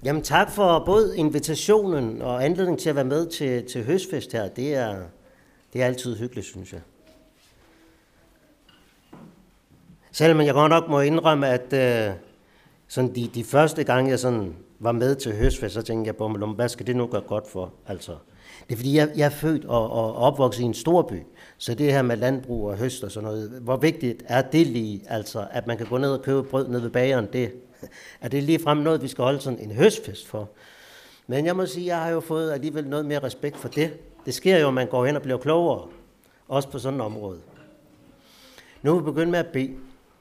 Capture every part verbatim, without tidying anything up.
Jamen tak for både invitationen og anledning til at være med til, til høstfest her. Det er, det er altid hyggeligt, synes jeg. Selvom jeg godt nok må indrømme, at øh, sådan de, de første gange, jeg sådan var med til høstfest, så tænkte jeg på mig, hvad skal det nu gøre godt for? Altså, det er fordi, jeg, jeg er født og, og opvokset i en stor by, så det her med landbrug og høst og sådan noget, hvor vigtigt er det lige, altså, at man kan gå ned og købe brød ned ved bageren, det er det ligefrem noget, vi skal holde sådan en høstfest for. Men jeg må sige, jeg har jo fået alligevel noget mere respekt for det. Det sker jo, at man går hen og bliver klogere, også på sådan et område. Nu vil vi begynde med at bede.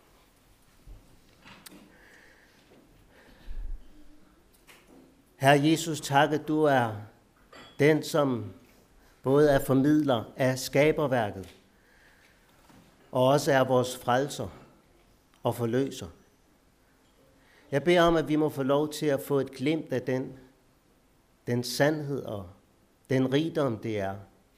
Herre Jesus, tak, at du er den, som både er formidler af skaberværket, og også er vores frelser og forløser. Jeg beder om, at vi må få lov til at få et glimt af den, den sandhed og den rigdom, det er.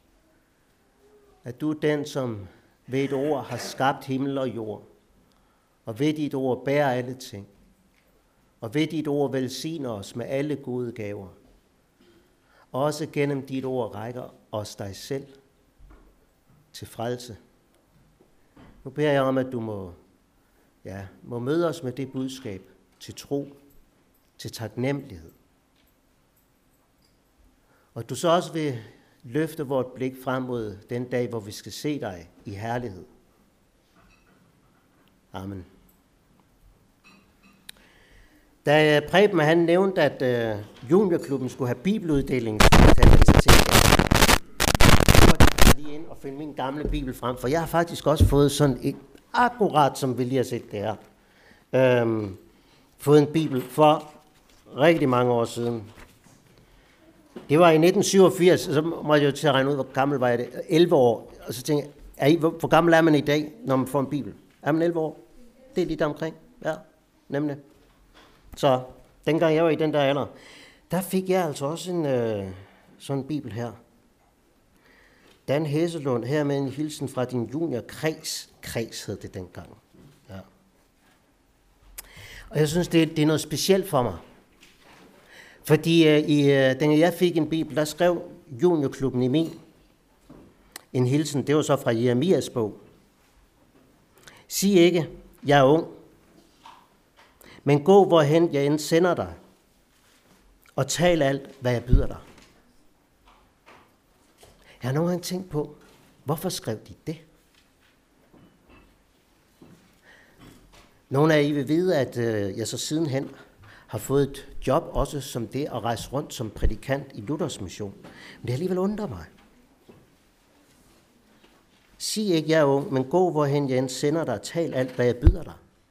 At du er den, som ved et ord har skabt himmel og jord, og ved dit ord bærer alle ting, og ved dit ord velsigner os med alle gode gaver. Og også gennem dit ord rækker os dig selv til frelse. Nu beder jeg om, at du må, ja, må møde os med det budskab til tro, til taknemmelighed. Og du så også vil løfte vort blik frem mod den dag, hvor vi skal se dig i herlighed. Amen. Da Preben han nævnte, at uh, juniorklubben skulle have bibeluddeling, så tænkte jeg lige ind og finde min gamle bibel frem, for jeg har faktisk også fået sådan et, akkurat som vi lige har set det her, øhm, fået en bibel for rigtig mange år siden. Det var i nitten syvogfirs, så må jeg jo til at regne ud, hvor gammel var jeg det, elleve år, og så tænkte jeg, er I, hvor, hvor gammel er man i dag, når man får en bibel? Er man elleve år? Det er lige der omkring, ja, nemlig. Så dengang jeg var i den der alder, der fik jeg altså også en øh, sådan en bibel her. Dan Hesselund, her med en hilsen fra din juniorkreds. Kreds hed det dengang. Ja. Og jeg synes, det, det er noget specielt for mig. Fordi øh, i, øh, dengang jeg fik en bibel, der skrev juniorklubben i min en hilsen. Det var så fra Jeremias bog. Sig ikke, jeg er ung. Men gå, hvorhen jeg end sender dig, og tal alt, hvad jeg byder dig. Jeg har nogle gange tænkt på, hvorfor skrev de det? Nogle af I vil vide, at øh, jeg så sidenhen har fået et job, også som det at rejse rundt som prædikant i Luthers mission. Men det alligevel undrer mig. Sig ikke, jeg er ung, men gå, hvorhen jeg end sender dig, og tal alt, hvad jeg byder dig.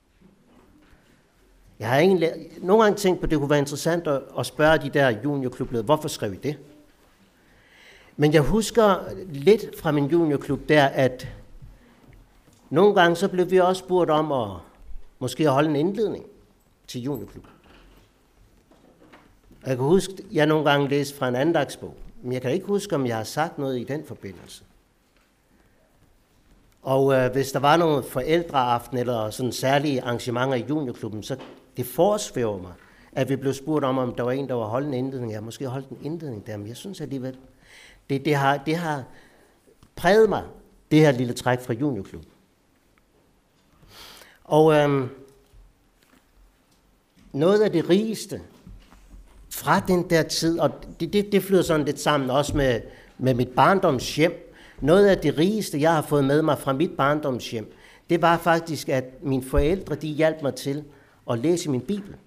Jeg har egentlig nogle gange tænkt på, at det kunne være interessant at, at spørge de der juniorklubledere, hvorfor skrev I det? Men jeg husker lidt fra min juniorklub der, at nogle gange så blev vi også spurgt om at måske at holde en indledning til juniorklubben. Jeg kan huske, at jeg nogle gange læste fra en andagsbog, men jeg kan ikke huske, om jeg har sagt noget i den forbindelse. Og øh, hvis der var nogle forældreaften eller sådan særlige arrangementer i juniorklubben, så det forsvæver mig, at vi blev spurgt om, om der var en, der var holdt en indledning. Jeg har måske holdt en indledning der, men jeg synes alligevel, det, det, har, det har præget mig, det her lille træk fra juniorklubben. Og øhm, noget af det rigeste fra den der tid, og det, det, det flyder sådan lidt sammen også med, med mit barndomshjem. Noget af det rigeste, jeg har fået med mig fra mit barndomshjem, det var faktisk, at mine forældre, de hjalp mig til at læse min bibel.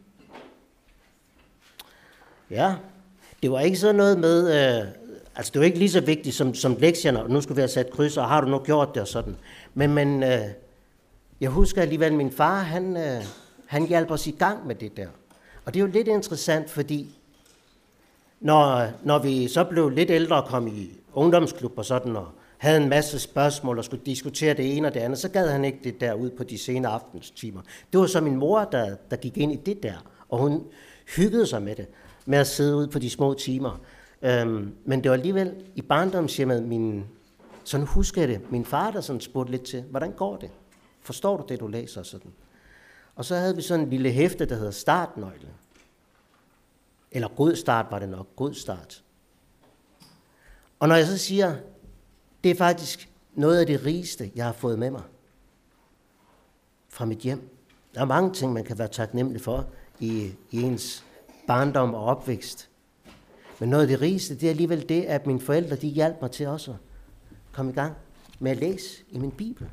Ja, det var ikke sådan noget med, øh, altså det var ikke lige så vigtigt som, som lektierne, og nu skulle vi have sat kryds, og har du nu gjort det og sådan. Men, men øh, jeg husker alligevel, at min far, han, øh, han hjalp os i gang med det der. Og det er jo lidt interessant, fordi når, når vi så blev lidt ældre og kom i ungdomsklub og sådan, og havde en masse spørgsmål og skulle diskutere det ene og det andet, så gad han ikke det der ud på de sene aftenstimer. Det var så min mor, der, der gik ind i det der, og hun hyggede sig med det, med at sidde ud på de små timer. Øhm, men det var alligevel i barndomshjemmet, min, sådan husker jeg det, min far, der sådan spurgte lidt til, hvordan går det? Forstår du det, du læser sådan? Og så havde vi sådan en lille hæfte, der hedder Startnøgle. Eller god start var det nok. God start. Og når jeg så siger, det er faktisk noget af det rigeste, jeg har fået med mig fra mit hjem. Der er mange ting, man kan være taknemmelig for i, i ens barndom og opvækst. Men noget af det rigeste, det er alligevel det, at mine forældre, de hjalp mig til også at komme i gang med at læse i min bibel.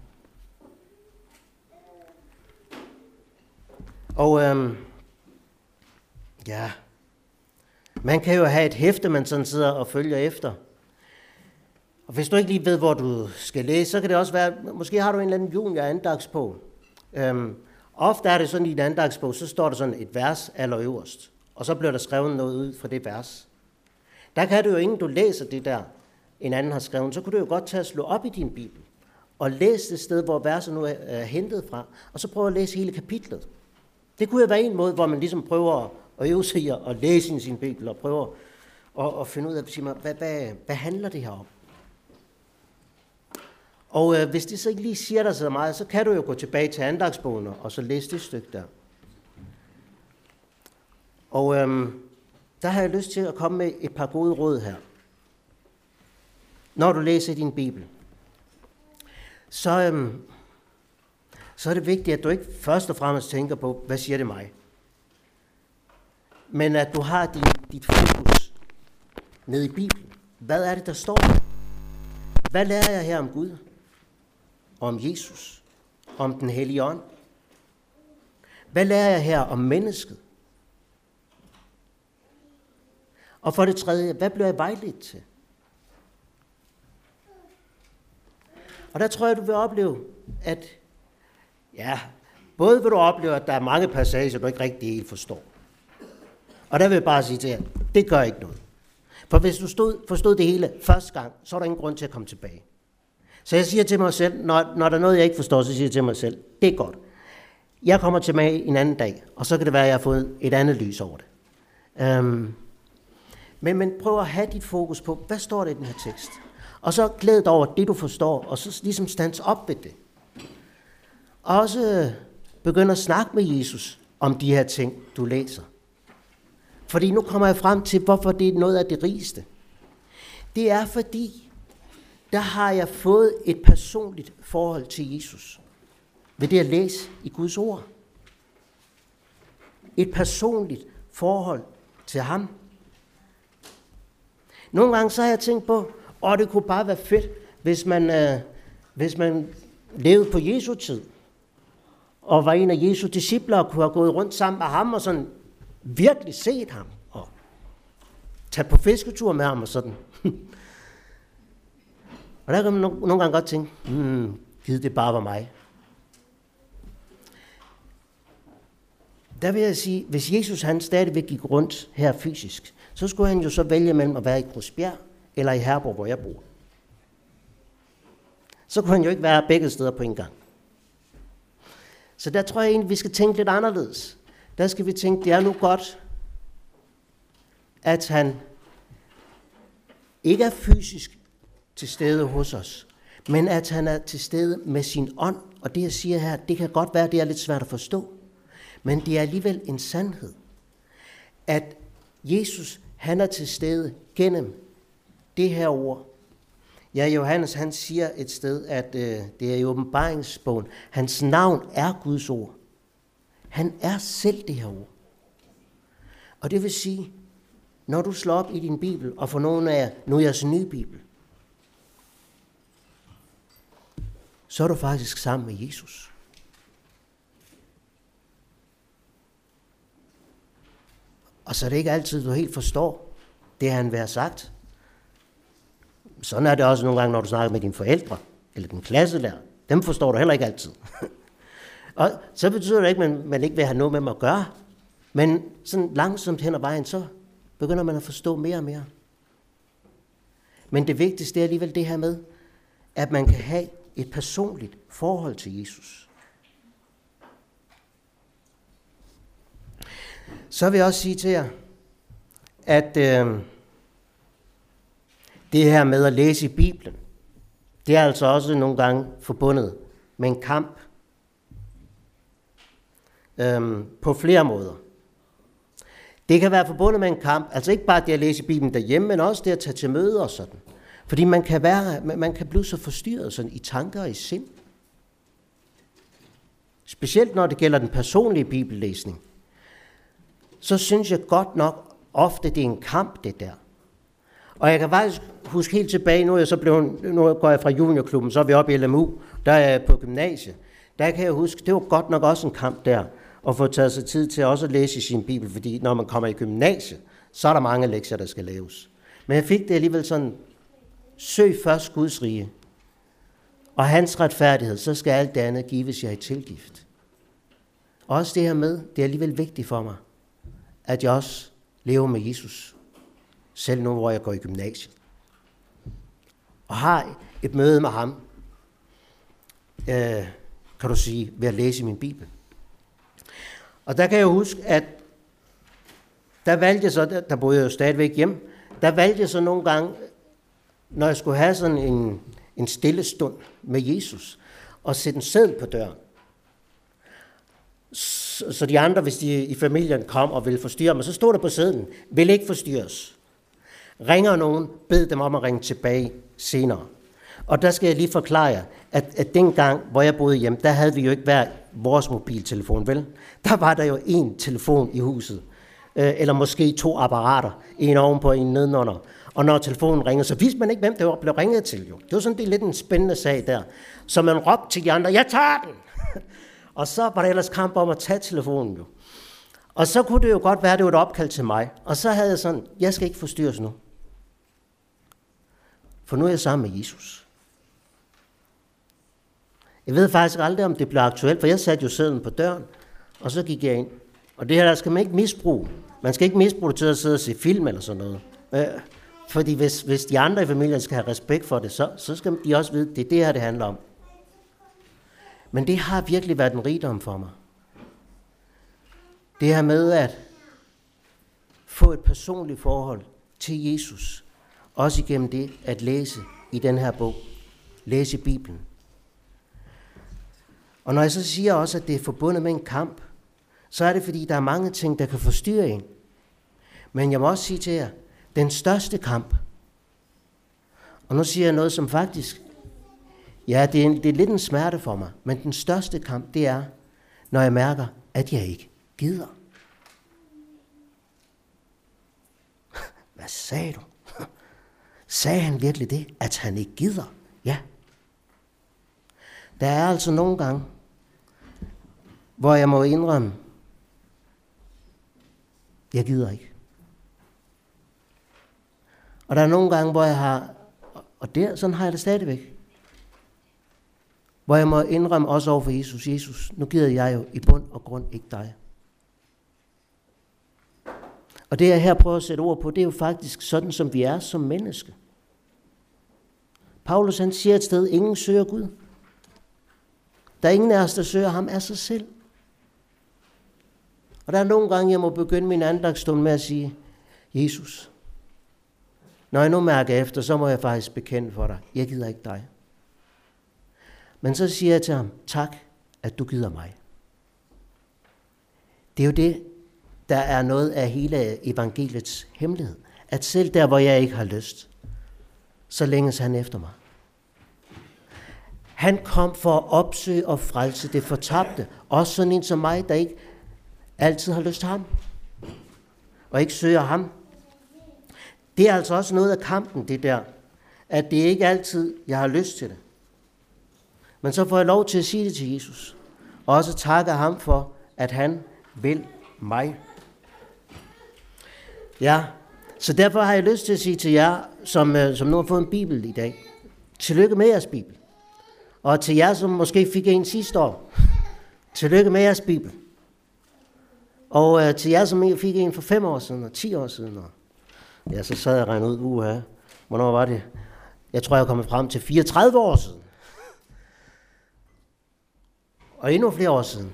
Og øhm, ja, man kan jo have et hæfte, man sådan sidder og følger efter. Og hvis du ikke lige ved, hvor du skal læse, så kan det også være, måske har du en eller anden junior-andagsbog. Øhm, ofte er det sådan i en andagsbog, så står der sådan et vers allerøverst, og så bliver der skrevet noget ud fra det vers. Der kan du jo, inden du læser det der, en anden har skrevet, så kunne du jo godt tage at slå op i din bibel, og læse det sted, hvor verset nu er, er hentet fra, og så prøve at læse hele kapitlet. Det kunne jo være en måde, hvor man ligesom prøver at, at øve sig i at læse i sin bibel, og prøver at, at finde ud af, hvad, hvad, hvad handler det her om? Og øh, hvis det så ikke lige siger dig så meget, så kan du jo gå tilbage til andagsbogen og så læse det stykke der. Og øh, der har jeg lyst til at komme med et par gode råd her. Når du læser din bibel, så, øh, så er det vigtigt, at du ikke først og fremmest tænker på, hvad siger det mig? Men at du har din, dit fokus ned i Bibelen. Hvad er det, der står? Hvad lærer jeg her om Gud? Om Jesus? Om den hellige ånd? Hvad lærer jeg her om mennesket? Og for det tredje, hvad bliver jeg vejledt til? Og der tror jeg, du vil opleve, at ja, både vil du opleve, at der er mange passager, du ikke rigtig helt forstår. Og der vil jeg bare sige til jer, det gør ikke noget. For hvis du stod, forstod det hele første gang, så er der ingen grund til at komme tilbage. Så jeg siger til mig selv, når, når der er noget, jeg ikke forstår, så siger jeg til mig selv, det er godt. Jeg kommer tilbage en anden dag, og så kan det være, at jeg har fået et andet lys over det. Um, men, men prøv at have dit fokus på, hvad står der i den her tekst? Og så glæd dig over det, du forstår, og så ligesom stands op ved det. Og også begynd at snakke med Jesus om de her ting, du læser. Fordi nu kommer jeg frem til, hvorfor det er noget af det rigeste. Det er fordi, der har jeg fået et personligt forhold til Jesus. Ved det at læse i Guds ord. Et personligt forhold til ham. Nogle gange så har jeg tænkt på, åh, det kunne bare være fedt, hvis man, øh, hvis man levede på Jesu tid. Og var en af Jesu discipler og kunne have gået rundt sammen med ham og sådan virkelig set ham. Og tage på fisketur med ham og sådan. Og der kan man nogle gange godt tænke, hmm, givet det bare var mig. Der vil jeg sige, hvis Jesus han stadigvæk gik rundt her fysisk, så skulle han jo så vælge mellem at være i Grusbjerg eller i Herborg, hvor jeg bor. Så kunne han jo ikke være begge steder på en gang. Så der tror jeg egentlig, vi skal tænke lidt anderledes. Der skal vi tænke, det er nu godt, at han ikke er fysisk til stede hos os, men at han er til stede med sin ånd. Og det jeg siger her, det kan godt være, det er lidt svært at forstå, men det er alligevel en sandhed, at Jesus han er til stede gennem det her ord. Ja, Johannes han siger et sted, at øh, det er i åbenbaringsbogen. Hans navn er Guds ord. Han er selv det her ord. Og det vil sige, når du slår op i din bibel, og for nogen af jer, nu er jeres nye bibel, så er du faktisk sammen med Jesus. Og så er det ikke altid, du helt forstår det, han vil have sagt. Sådan er det også nogle gange, når du snakker med dine forældre, eller din klasselærer. Dem forstår du heller ikke altid. Og så betyder det ikke, at man, man ikke vil have noget med dem at gøre. Men sådan langsomt hen ad vejen, så begynder man at forstå mere og mere. Men det vigtigste er alligevel det her med, at man kan have et personligt forhold til Jesus. Så vil jeg også sige til jer, at øh, det her med at læse i Bibelen, det er altså også nogle gange forbundet med en kamp øh, på flere måder. Det kan være forbundet med en kamp, altså ikke bare det at læse Bibelen derhjemme, men også det at tage til møder og sådan. Fordi man kan, være, man kan blive så forstyrret sådan, i tanker og i sind. Specielt når det gælder den personlige bibellæsning, så synes jeg godt nok ofte, det er en kamp, det der. Og jeg kan faktisk huske helt tilbage, nu er jeg så blevet, nu går jeg fra juniorklubben, så er vi oppe i L M U, der er jeg på gymnasiet. Der kan jeg huske, det var godt nok også en kamp der, at få taget sig tid til også at læse i sin bibel, fordi når man kommer i gymnasiet, så er der mange lektier, der skal laves. Men jeg fik det alligevel sådan, søg først Guds rige, og hans retfærdighed, så skal alt det andet gives jer i tilgift. Også det her med, det er alligevel vigtigt for mig, at jeg også lever med Jesus, selv nu hvor jeg går i gymnasiet. Og har et møde med ham, øh, kan du sige, ved at læse min bibel. Og der kan jeg huske, at der valgte jeg så, der boede jeg jo stadigvæk hjemme, der valgte jeg så nogle gange, når jeg skulle have sådan en, en stille stund med Jesus, og sætte en seddel på døren. Så, så de andre, hvis de i familien kom og ville forstyrre mig, så stod der på sedlen, vil ikke forstyrres. Ringer nogen, bed dem om at ringe tilbage senere. Og der skal jeg lige forklare jer, at, at dengang, hvor jeg boede hjemme, der havde vi jo ikke hver vores mobiltelefon, vel? Der var der jo én telefon i huset, øh, eller måske to apparater, en ovenpå, en nedenunder. Og når telefonen ringede, så vidste man ikke, hvem det var, blev ringet til. Jo. Det var sådan det er lidt en spændende sag der. Så man råbte til de andre, jeg tager den! Og så var der ellers kamp om at tage telefonen jo. Og så kunne det jo godt være, at det var et opkald til mig. Og så havde jeg sådan, jeg skal ikke forstyrres nu. For nu er jeg sammen med Jesus. Jeg ved faktisk aldrig, om det blev aktuelt, for jeg satte jo sedlen på døren, og så gik jeg ind. Og det her der skal man ikke misbruge. Man skal ikke misbruge det til at sidde og se film eller sådan noget. Øh, fordi hvis, hvis de andre i familien skal have respekt for det, så, så skal de også vide, at det er det her, det handler om. Men det har virkelig været en rigdom for mig. Det her med at få et personligt forhold til Jesus, også igennem det at læse i den her bog, læse Bibelen. Og når jeg så siger også, at det er forbundet med en kamp, så er det fordi, der er mange ting, der kan forstyrre en. Men jeg må også sige til jer, den største kamp, og nu siger jeg noget, som faktisk, ja, det er, en, det er lidt en smerte for mig, men den største kamp, det er, når jeg mærker, at jeg ikke gider. Hvad sagde du? Sagde han virkelig det, at han ikke gider? Ja. Der er altså nogle gange, hvor jeg må indrømme, jeg gider ikke. Og der er nogle gange, hvor jeg har, og der, sådan har jeg det stadigvæk, hvor jeg må indrømme også over for Jesus, Jesus, nu gider jeg jo i bund og grund ikke dig. Og det jeg her prøver at sætte ord på, det er jo faktisk sådan, som vi er som menneske. Paulus han siger et sted, ingen søger Gud. Der er ingen af os, der søger ham af sig selv. Og der er nogle gange, jeg må begynde min andagtsstund med at sige, Jesus, når jeg nu mærker efter, så må jeg faktisk bekende for dig, jeg gider ikke dig. Men så siger jeg til ham, tak, at du gider mig. Det er jo det, der er noget af hele evangeliets hemmelighed. At selv der, hvor jeg ikke har lyst, så længes han efter mig. Han kom for at opsøge og frelse det fortabte. Også sådan en som mig, der ikke altid har lyst til ham. Og ikke søger ham. Det er altså også noget af kampen, det der. At det ikke altid, jeg har lyst til det. Men så får jeg lov til at sige det til Jesus. Og også takke ham for, at han vil mig. Ja, så derfor har jeg lyst til at sige til jer, som, som nu har fået en bibel i dag. Tillykke med jeres bibel. Og til jer, som måske fik en sidste år. Tillykke med jeres bibel. Og uh, til jer, som fik en for fem år siden og ti år siden. Og ja, så sad jeg og regnede ud, uha, hvornår var det? Jeg tror, jeg er kommet frem til fireogtredive år siden. Og endnu flere år siden.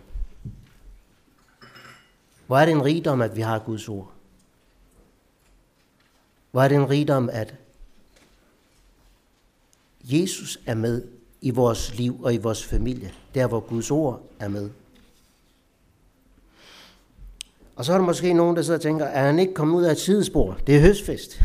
Hvor er det en rigdom, at vi har Guds ord? Hvor er det en rigdom, at Jesus er med i vores liv og i vores familie, der hvor Guds ord er med. Og så er der måske nogen, der sidder og tænker, er han ikke kommet ud af et sidespor? Det er høstfest.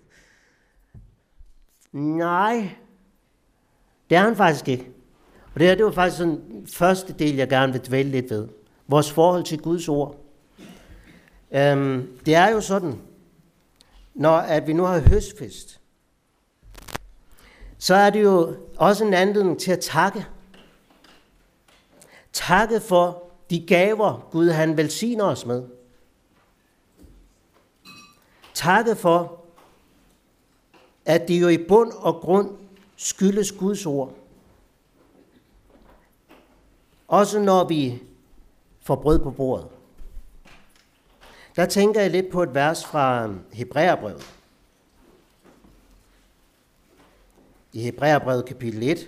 Nej, det er han faktisk ikke. Og det her, det var faktisk sådan første del, jeg gerne vil dvæle lidt ved. Vores forhold til Guds ord. Øhm, det er jo sådan, når at vi nu har høstfest, så er det jo også en anledning til at takke. Takke for de gaver, Gud han velsigner os med. Takke for, at det jo i bund og grund skyldes Guds ord. Også når vi får brød på bordet. Der tænker jeg lidt på et vers fra Hebræerbrevet. I Hebræerbrevet kapitel et.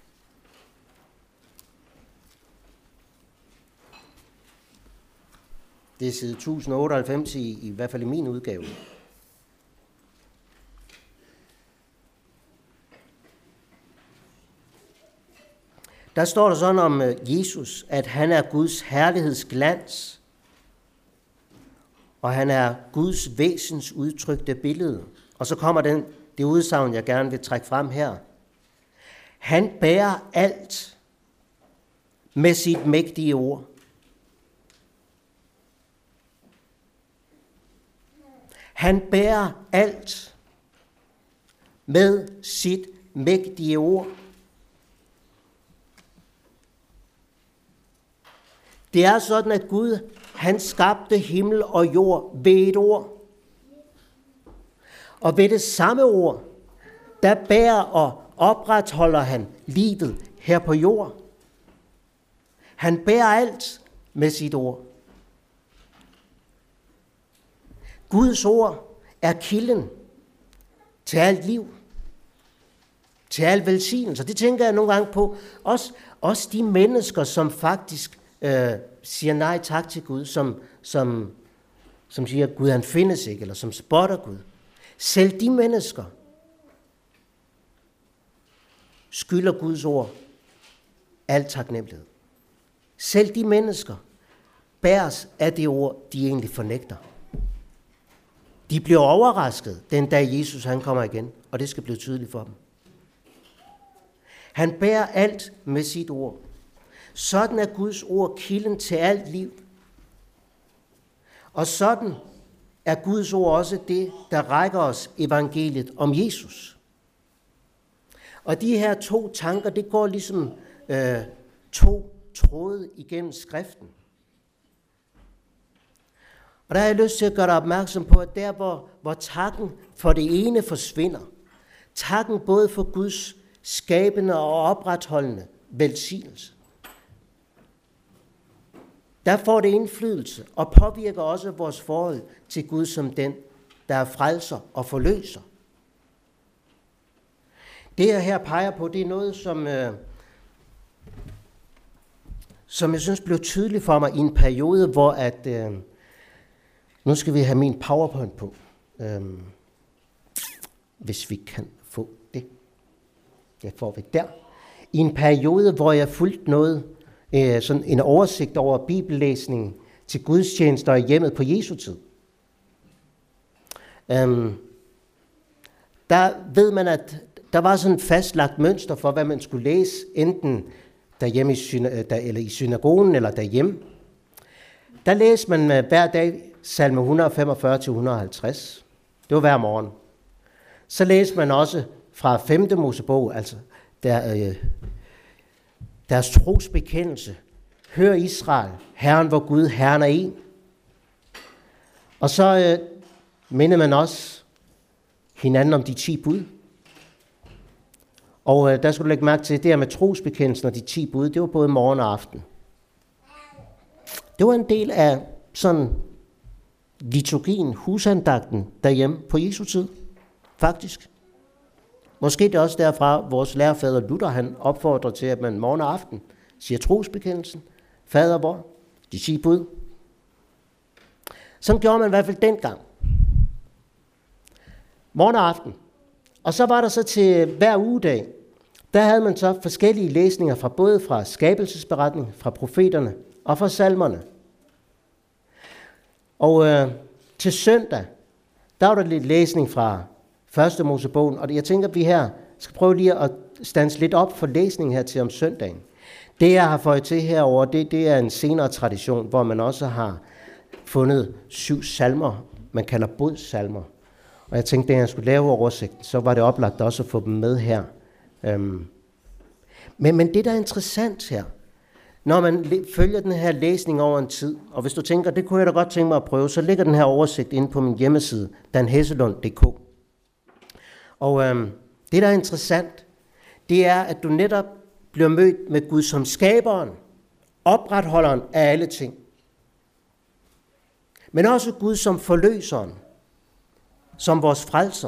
Det er side tusind otteoghalvfems i, i hvert fald i min udgave. Der står der sådan om Jesus, at han er Guds herlighedsglans, og han er Guds væsens udtrykte billede. Og så kommer den, det udsagn, jeg gerne vil trække frem her. Han bærer alt med sit mægtige ord. Han bærer alt med sit mægtige ord. Det er sådan, at Gud, han skabte himmel og jord ved et ord. Og ved det samme ord, der bærer og opretholder han livet her på jord. Han bærer alt med sit ord. Guds ord er kilden til alt liv, til al velsignelse. Det tænker jeg nogle gange på. Også, også de mennesker, som faktisk øh, siger nej tak til Gud, som, som, som siger, at Gud han findes ikke, eller som spotter Gud. Selv de mennesker skylder Guds ord al taknemmelighed. Selv de mennesker bæres af det ord, de egentlig fornægter. De bliver overrasket den dag Jesus han kommer igen, og det skal blive tydeligt for dem. Han bærer alt med sit ord. Sådan er Guds ord kilden til alt liv. Og sådan er Guds ord også det, der rækker os evangeliet om Jesus. Og de her to tanker, det går ligesom øh, to tråde igennem skriften. Og der har jeg lyst til at gøre dig opmærksom på, at der hvor, hvor takken for det ene forsvinder, takken både for Guds skabende og opretholdende velsignelse, der får det indflydelse og påvirker også vores forhold til Gud som den, der er frelser og forløser. Det jeg her peger på, det er noget, som, øh, som jeg synes blev tydeligt for mig i en periode, hvor at, øh, nu skal vi have min PowerPoint på, øh, hvis vi kan få det. Det får vi der. I en periode, hvor jeg fulgte noget, øh, sådan en oversigt over bibellæsningen til gudstjenester i hjemmet på Jesu tid. Øh, der ved man, at der var sådan et fastlagt mønster for, hvad man skulle læse, enten derhjemme i, syna- der, eller i synagogen eller derhjemme. Der læste man hver dag salme et hundrede femogfyrre til et hundrede halvtreds. Det var hver morgen. Så læste man også fra femte Mosebog, altså der, øh, deres trosbekendelse. Hør Israel, Herren vor Gud, Herren er en. Og så øh, minder man også hinanden om de ti bud. Og øh, der skulle du lægge mærke til, det her med trosbekendelsen og de ti bud, det var både morgen og aften. Det var en del af sådan liturgien, husandagten derhjemme på Jesu tid, faktisk. Måske det er også derfra, vores lærerfader Luther, han opfordrer til, at man morgen og aften siger trosbekendelsen, fader vor, de ti bud. Sådan gjorde man i hvert fald dengang. Morgen og aften. Og så var der så til hver ugedag, der havde man så forskellige læsninger fra både fra skabelsesberetningen, fra profeterne og fra salmerne. Og øh, til søndag, der var der lidt læsning fra første Mosebogen, og jeg tænker, at vi her skal prøve lige at stands lidt op for læsningen her til om søndagen. Det, jeg har fået til herover, det, det er en senere tradition, hvor man også har fundet syv salmer, man kalder bodsalmer. Og jeg tænkte, at jeg skulle lave oversigten, så var det oplagt også at få dem med her. Øhm. Men, men det, der er interessant her, når man følger den her læsning over en tid, og hvis du tænker, det kunne jeg da godt tænke mig at prøve, så ligger den her oversigt inde på min hjemmeside, danhesselund punktum d k. Og øhm, det, der er interessant, det er, at du netop bliver mødt med Gud som skaberen, opretholderen af alle ting. Men også Gud som forløseren, som vores frelser.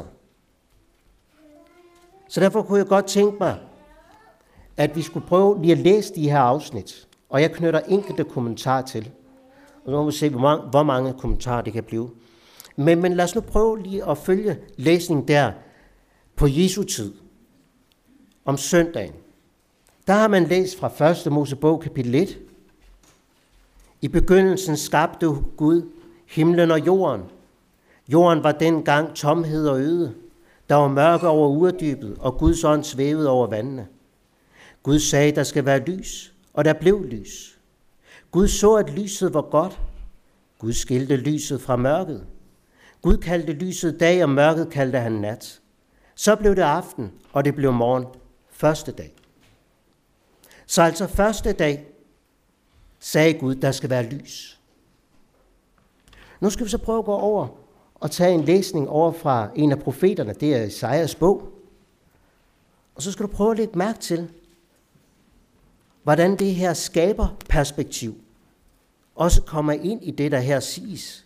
Så derfor kunne jeg godt tænke mig, at vi skulle prøve lige at læse de her afsnit. Og jeg knytter enkelte kommentarer til. Og nu må vi se, hvor mange, hvor mange kommentarer det kan blive. Men, men lad os nu prøve lige at følge læsningen der på Jesu tid. Om søndagen. Der har man læst fra første Mosebog kapitel et. I begyndelsen skabte Gud himlen og jorden. Jorden var dengang tomhed og øde. Der var mørke over urdybet, og Guds ånd svævede over vandene. Gud sagde, der skal være lys, og der blev lys. Gud så, at lyset var godt. Gud skilte lyset fra mørket. Gud kaldte lyset dag, og mørket kaldte han nat. Så blev det aften, og det blev morgen, første dag. Så altså første dag sagde Gud, der skal være lys. Nu skal vi så prøve at gå over og tage en læsning over fra en af profeterne, det er Esajas bog. Og så skal du prøve at lægge mærke til, hvordan det her skaberperspektiv også kommer ind i det, der her siges.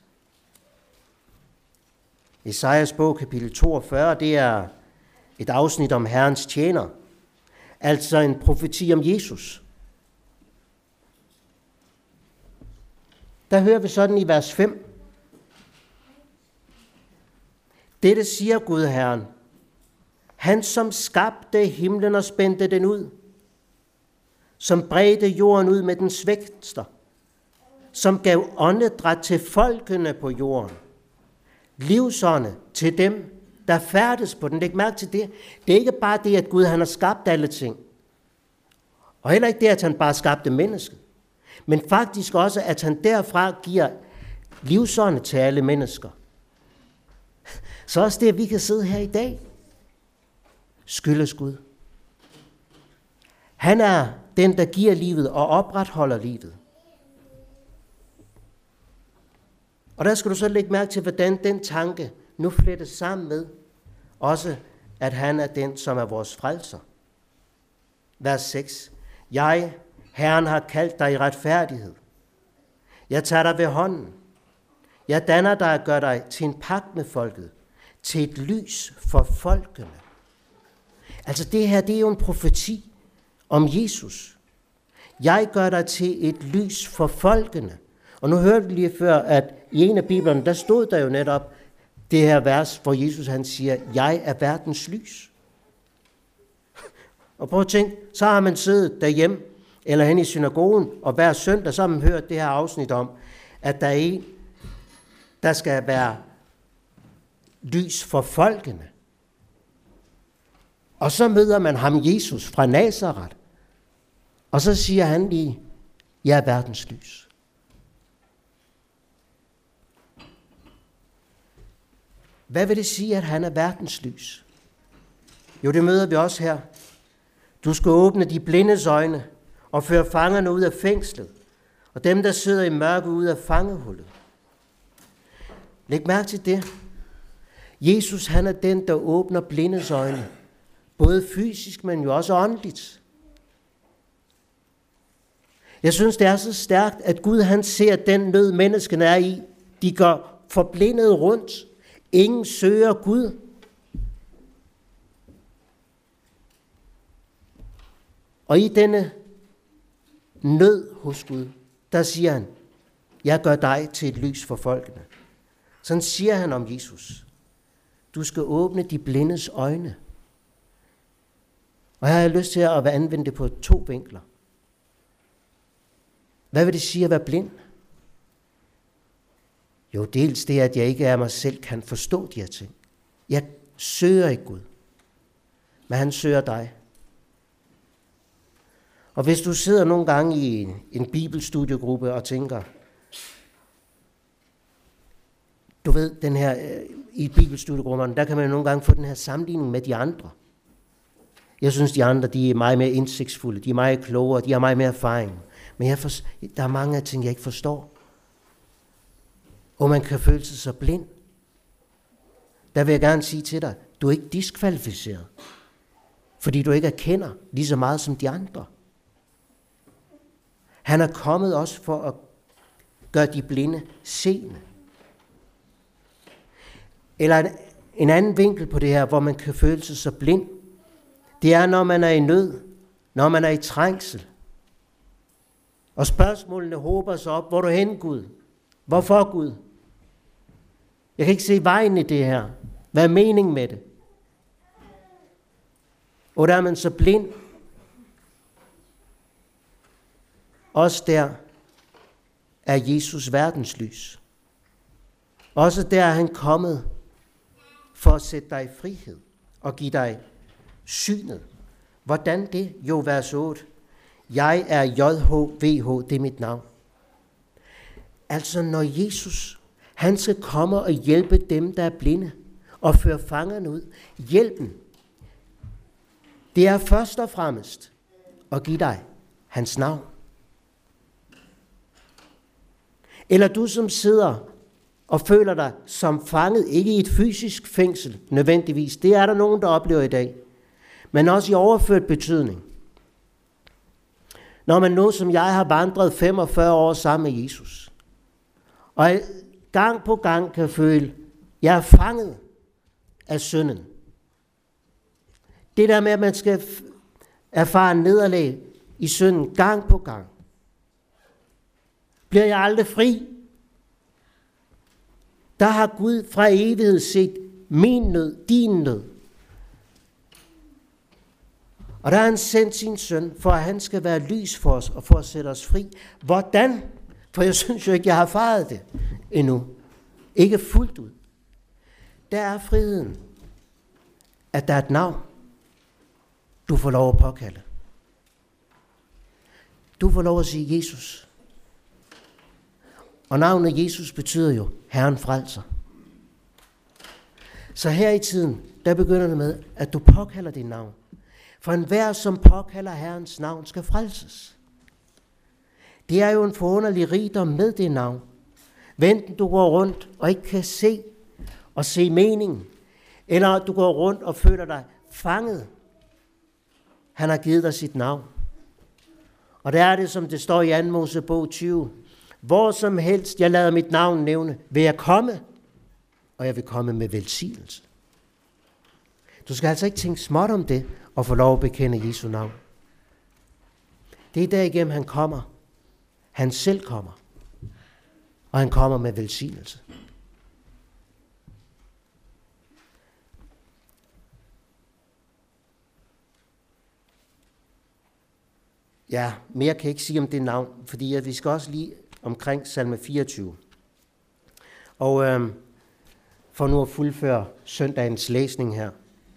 Esajas bog, kapitel toogfyrre, det er et afsnit om Herrens tjener, altså en profeti om Jesus. Der hører vi sådan i vers fem. Dette siger Gud Herren, han som skabte himlen og spændte den ud, som bredte jorden ud med dens vækster, som gav åndedræt til folkene på jorden, livsånde til dem, der færdes på den. Læg mærke til det. Det er ikke bare det, at Gud han har skabt alle ting, og heller ikke det, at han bare skabte mennesket, men faktisk også, at han derfra giver livsånde til alle mennesker. Så også det, at vi kan sidde her i dag, skyldes Gud. Han er den, der giver livet og opretholder livet. Og der skal du så lægge mærke til, hvordan den tanke nu flettes sammen med, også at han er den, som er vores frelser. Vers seks. Jeg, Herren, har kaldt dig i retfærdighed. Jeg tager dig ved hånden. Jeg danner dig og gør dig til en pagt med folket, til et lys for folkene. Altså det her, det er jo en profeti om Jesus. Jeg gør dig til et lys for folkene. Og nu hørte vi lige før, at i en af biblerne, der stod der jo netop det her vers, hvor Jesus han siger, jeg er verdens lys. Og prøv at tænke, så har man siddet derhjemme, eller hen i synagogen, og hver søndag, så har man hørt det her afsnit om, at der er en, der skal være lys for folkene. Og så møder man ham, Jesus, fra Nazaret, og så siger han lige, jeg er verdens lys. Hvad vil det sige, at han er verdens lys? Jo, det møder vi også her. Du skal åbne de blindes øjne og føre fangerne ud af fængslet, og dem, der sidder i mørke, ud af fangehullet. Læg mærke til det. Jesus, han er den, der åbner blindes øjne, både fysisk, men jo også åndeligt. Jeg synes, det er så stærkt, at Gud, han ser den nød, menneskene er i. De går forblindet rundt. Ingen søger Gud. Og i denne nød hos Gud, der siger han, jeg gør dig til et lys for folkene. Sådan siger han om Jesus. Du skal åbne de blindes øjne. Og her har jeg lyst til at anvende det på to vinkler. Hvad vil det sige at være blind? Jo, dels det, at jeg ikke af mig selv kan forstå de her ting. Jeg søger ikke Gud, men han søger dig. Og hvis du sidder nogle gange i en, en bibelstudiegruppe og tænker, du ved, den her, i bibelstudiegrupperne, der kan man nogle gange få den her sammenligning med de andre. Jeg synes, de andre, de er meget mere indsigtsfulde, de er meget klogere, de har meget mere erfaring. Men jeg for, der er mange af ting, jeg ikke forstår. Og man kan føle sig så blind. Der vil jeg gerne sige til dig, du er ikke diskvalificeret, fordi du ikke erkender lige så meget som de andre. Han er kommet også for at gøre de blinde seende. Eller en, en anden vinkel på det her, hvor man kan føle sig så blind, det er, når man er i nød, når man er i trængsel. Og spørgsmålene håber sig op, hvor er du hen, Gud? Hvorfor, Gud? Jeg kan ikke se vejen i det her. Hvad er meningen med det? Og der er man så blind. Også der er Jesus verdenslys. Også der er han kommet for at sætte dig i frihed og give dig synet. Hvordan det? Jo, vers otte. Jeg er J H V H, det er mit navn. Altså når Jesus, han skal komme og hjælpe dem, der er blinde, og føre fangerne ud. Hjælpen, det er først og fremmest at give dig hans navn. Eller du, som sidder og føler dig som fanget, ikke i et fysisk fængsel nødvendigvis. Det er der nogen, der oplever i dag. Men også i overført betydning. Når man nu, som jeg har vandret femogfyrre år sammen med Jesus, og gang på gang kan føle, jeg er fanget af synden. Det der med, at man skal erfare nederlag i synden gang på gang. Bliver jeg aldrig fri? Der har Gud fra evighed set min nød, din nød. Og der har han sendt sin søn, for at han skal være lys for os, og for at sætte os fri. Hvordan? For jeg synes jo ikke, jeg har erfaret det endnu. Ikke fuldt ud. Der er friheden, at der er et navn, du får lov at påkalde. Du får lov at sige Jesus. Og navnet Jesus betyder jo Herren frelser. Så her i tiden, der begynder det med, at du påkalder dit navn. For enhver, som påkalder Herrens navn, skal frelses. Det er jo en forunderlig rigdom med det navn. Enten du går rundt og ikke kan se og se meningen, eller du går rundt og føler dig fanget. Han har givet dig sit navn. Og der er det, som det står i anden Mosebog tyve. Hvor som helst jeg lader mit navn nævne, vil jeg komme, og jeg vil komme med velsignelse. Du skal altså ikke tænke småt om det, og få lov at bekende Jesu navn. Det er derigennem, han kommer. Han selv kommer. Og han kommer med velsignelse. Ja, mere kan jeg ikke sige om det navn, fordi vi skal også lige omkring salme fireogtyve. Og øh, for nu at fuldføre søndagens læsning her.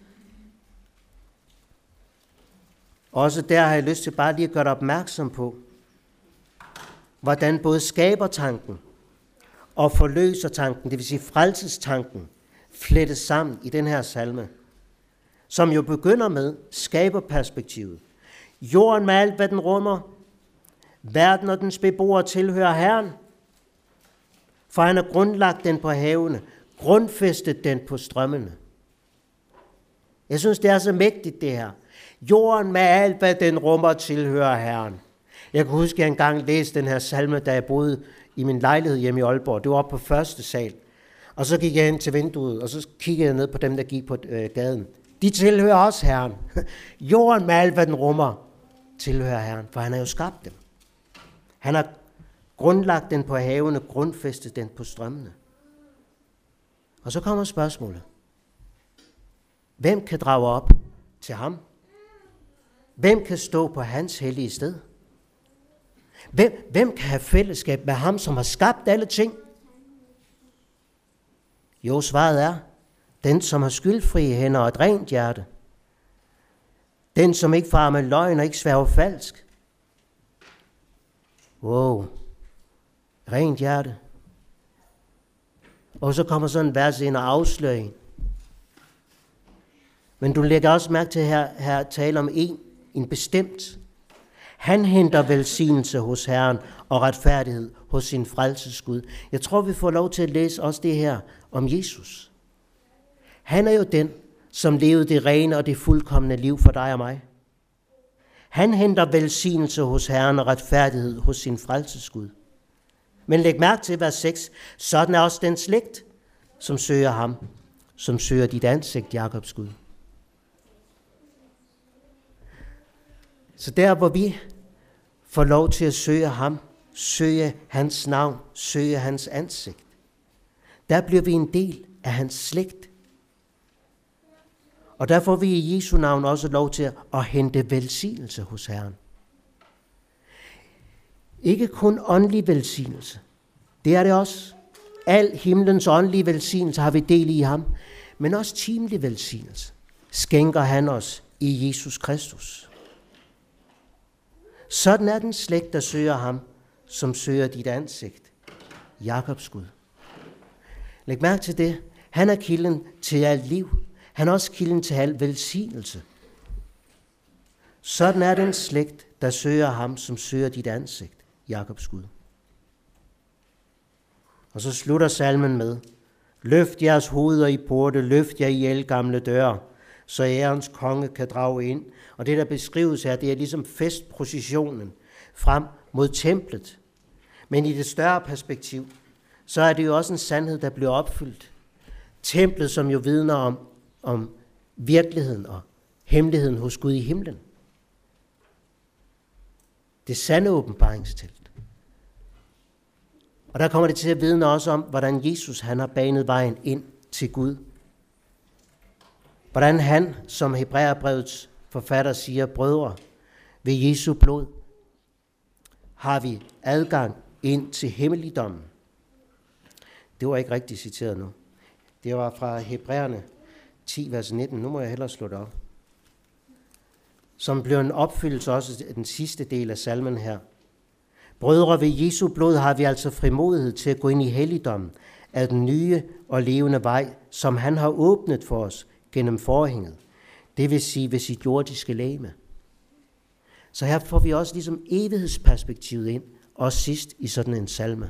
Også der har jeg lyst til bare lige at gøre dig opmærksom på, hvordan både skabertanken og forløsertanken, det vil sige frelsestanken, flettes sammen i den her salme, som jo begynder med skaberperspektivet. Jorden med alt, hvad den rummer, verden og dens beboere tilhører Herren, for han har grundlagt den på havene, grundfæstet den på strømmene. Jeg synes, det er så mægtigt det her. Jorden med alt, hvad den rummer, tilhører Herren. Jeg kan huske, at jeg engang læste den her salme, da jeg boede i min lejlighed hjemme i Aalborg. Det var oppe på første sal. Og så gik jeg hen til vinduet, og så kiggede jeg ned på dem, der gik på øh, gaden. De tilhører også Herren. Jorden med alt, hvad den rummer, tilhører Herren, for han har jo skabt dem. Han har grundlagt den på havene, grundfæstet den på strømmene. Og så kommer spørgsmålet. Hvem kan drage op til ham? Hvem kan stå på hans hellige sted? Hvem, hvem kan have fællesskab med ham, som har skabt alle ting? Jo, svaret er, den som har skyldfrie hænder og et rent hjerte. Den som ikke farer med løgn og ikke sværger falsk. Wow, rent hjerte. Og så kommer sådan en vers ind og afslører en. Men du lægger også mærke til her, her tale om en, en bestemt. Han henter velsignelse hos Herren og retfærdighed hos sin frelsesgud. Jeg tror, vi får lov til at læse også det her om Jesus. Han er jo den, som levede det rene og det fuldkomne liv for dig og mig. Han henter velsignelse hos Herren og retfærdighed hos sin frelsesgud. Men læg mærke til vers seks. Sådan er også den slægt, som søger ham, som søger dit ansigt, Jakobs Gud. Så der, hvor vi får lov til at søge ham, søge hans navn, søge hans ansigt, der bliver vi en del af hans slægt. Og der får vi i Jesu navn også lov til at hente velsignelse hos Herren. Ikke kun åndelig velsignelse. Det er det også. Al himlens åndelige velsignelse har vi del i ham. Men også timelig velsignelse skænker han os i Jesus Kristus. Sådan er den slægt, der søger ham, som søger dit ansigt. Jakobs Gud. Læg mærke til det. Han er kilden til alt liv. Han er også kilden til al velsignelse. Sådan er den slægt, der søger ham, som søger dit ansigt. Jakobs Gud. Og så slutter salmen med: Løft jeres hoveder i porte, løft jer i ældgamle døre, så ærens konge kan drage ind. Og det, der beskrives her, det er ligesom festprocessionen frem mod templet. Men i det større perspektiv, så er det jo også en sandhed, der bliver opfyldt. Templet, som jo vidner om, om virkeligheden og hemmeligheden hos Gud i himlen. Det sande åbenbaringstelt. Og der kommer det til at vidne også om, hvordan Jesus han har banet vejen ind til Gud. Hvordan han, som Hebræerbrevets forfatter siger, brødre, ved Jesu blod har vi adgang ind til himmeligdommen. Det var ikke rigtigt citeret nu. Det var fra Hebræerne ti, vers nitten. Nu må jeg hellere slå det op. Som blev en opfyldelse også af den sidste del af salmen her. Brødre, ved Jesu blod har vi altså frimodighed til at gå ind i helligdommen af den nye og levende vej, som han har åbnet for os gennem forhænget. Det vil sige ved sit jordiske legeme. Så her får vi også ligesom evighedsperspektivet ind, også sidst i sådan en salme.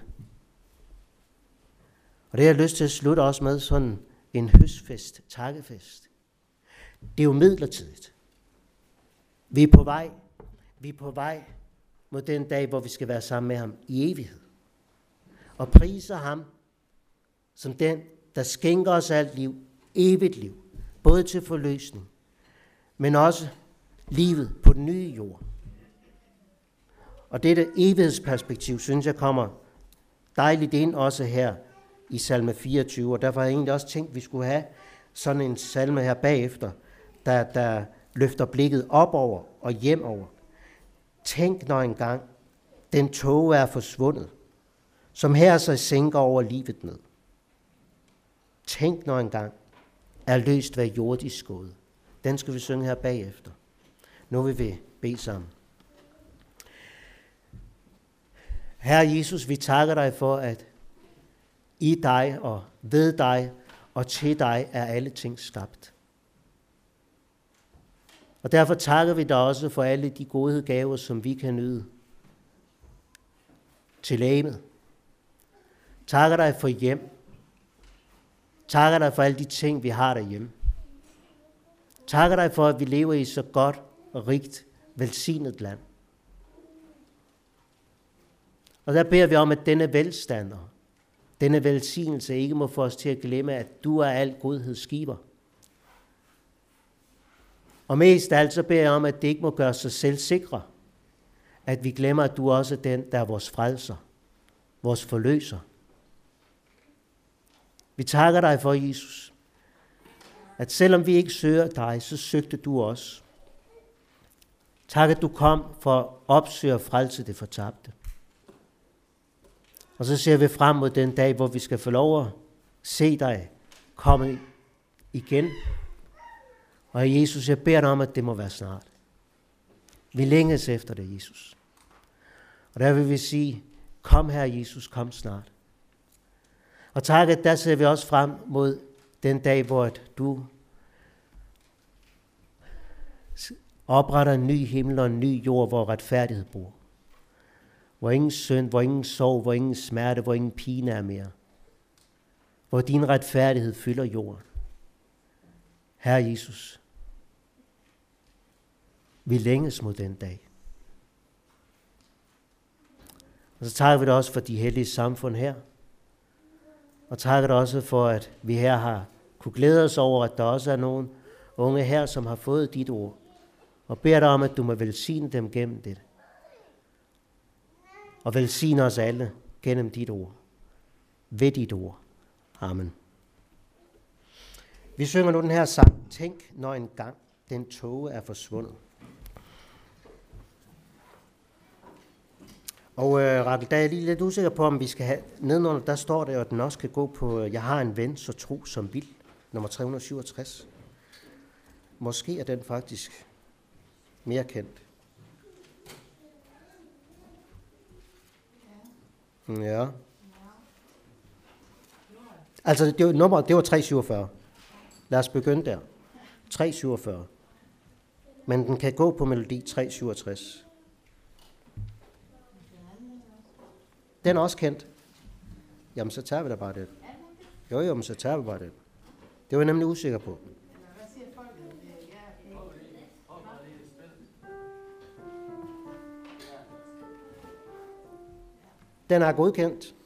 Og det har jeg lyst til at slutte også med sådan en høstfest, takkefest. Det er jo midlertidigt. Vi er på vej. Vi er på vej mod den dag, hvor vi skal være sammen med ham i evighed. Og priser ham som den, der skænker os alt liv, evigt liv. Både til forløsning, men også livet på den nye jord. Og dette evighedsperspektiv, synes jeg, kommer dejligt ind også her i salme fireogtyve. Og derfor har jeg egentlig også tænkt, at vi skulle have sådan en salme her bagefter, der, der løfter blikket op over og hjem over. Tænk når engang den tåge er forsvundet, som her sig sænker over livet ned. Tænk når engang er løst hvad jordisk gået. Den skal vi synge her bagefter. Nu vil vi bede sammen. Herre Jesus, vi takker dig for, at i dig og ved dig og til dig er alle ting skabt. Og derfor takker vi dig også for alle de gode gaver, som vi kan nyde til legemet. Takker dig for hjem. Takker dig for alle de ting, vi har derhjemme. Takker dig for, at vi lever i så godt og rigt velsignet land. Og der beder vi om, at denne velstand og denne velsignelse ikke må få os til at glemme, at du er al godheds giver. Og mest af alt så beder jeg om, at det ikke må gøre sig selv sikre. At vi glemmer, at du også er den, der er vores frelser, vores forløser. Vi takker dig for, Jesus, at selvom vi ikke søger dig, så søgte du os. Tak, at du kom for at opsøge og frelse det fortabte. Og så ser vi frem mod den dag, hvor vi skal få lov at se dig komme igen. Og Jesus, jeg beder dig om, at det må være snart. Vi længes efter det, Jesus. Og der vil vi sige, kom her, Jesus, kom snart. Og tak, at der ser vi også frem mod den dag, hvor du opretter en ny himmel og en ny jord, hvor retfærdighed bor. Hvor ingen synd, hvor ingen sorg, hvor ingen smerte, hvor ingen pine er mere. Hvor din retfærdighed fylder jorden. Herre Jesus, vi længes mod den dag. Og så takker vi dig også for de hellige samfund her. Og takker dig også for, at vi her har kunne glæde os over, at der også er nogle unge her, som har fået dit ord. Og beder dig om, at du må velsigne dem gennem det. Og velsigne os alle gennem dit ord. Ved dit ord. Amen. Vi synger nu den her sang, tænk når en gang den tåge er forsvundet. Og øh, Rakel, der er jeg lige lidt usikker på, om vi skal have, nedenunder, der står der, at den også kan gå på, jeg har en ven, så tro som vild, nummer tre hundrede syvogtres. Måske er den faktisk mere kendt. Ja. Altså, det var, nummer, det var tre hundrede syvogfyrre. Lad os begynde der. tre hundrede syvogfyrre. Men den kan gå på melodi tre hundrede syvogtres. Den er også kendt. Jamen, så tager vi da bare det. Jo, jo, men så tager vi bare det. Det var jeg nemlig usikker på. Den er godkendt.